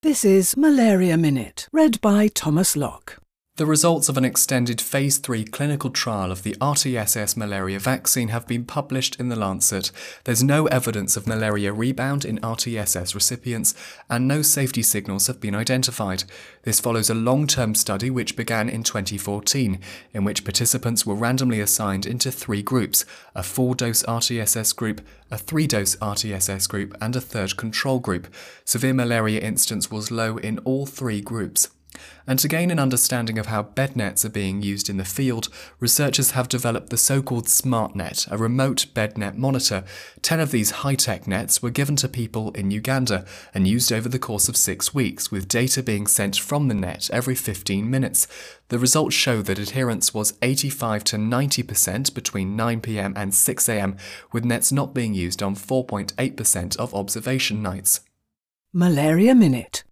This is Malaria Minute, read by Thomas Locke. The results of an extended Phase 3 clinical trial of the RTSS malaria vaccine have been published in The Lancet. There's no evidence of malaria rebound in RTSS recipients, and no safety signals have been identified. This follows a long-term study which began in 2014, in which participants were randomly assigned into 3 groups: a 4-dose RTSS group, a 3-dose RTSS group, and a third control group. Severe malaria incidence was low in all 3 groups. And to gain an understanding of how bed nets are being used in the field, researchers have developed the so-called SmartNet, a remote bed net monitor. 10 of these high-tech nets were given to people in Uganda and used over the course of 6 weeks, with data being sent from the net every 15 minutes. The results show that adherence was 85 to 90% between 9 p.m. and 6 a.m, with nets not being used on 4.8% of observation nights. Malaria Minute.